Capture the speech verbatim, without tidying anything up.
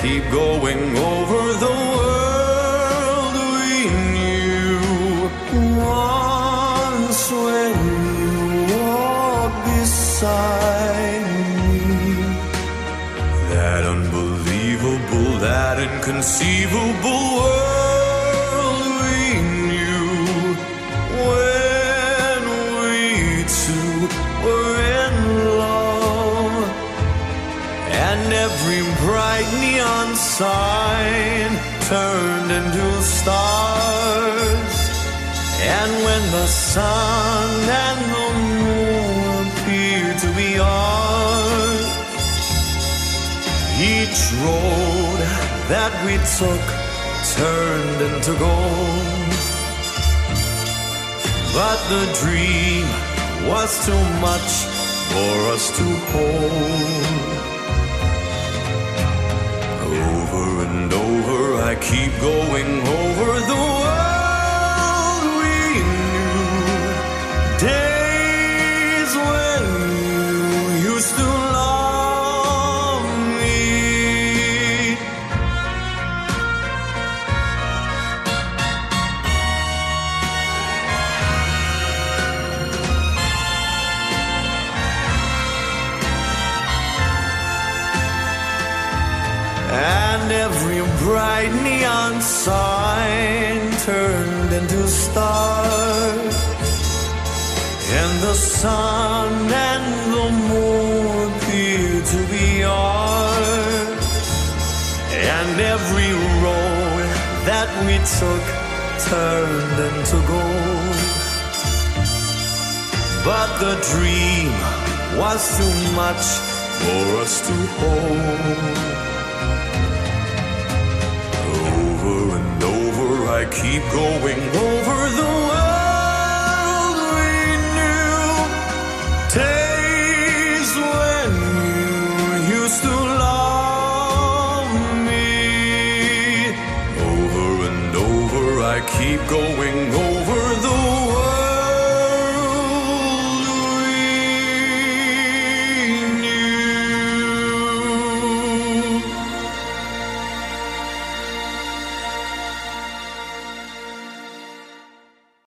keep going over the world we knew once when you walked beside me. That unbelievable, that inconceivable world we knew when we two were in love. And every bright neon sign turned into stars. And when the sun and the moon appeared to be ours, each road that we took turned into gold. But the dream was too much for us to hold. Over and over I keep going over the world we knew. Days when you used to love me. And every bright neon sign turned into stars. And the sun and the moon appeared to be ours. And every road that we took turned into gold. But the dream was too much for us to hold. Over and over I keep going over the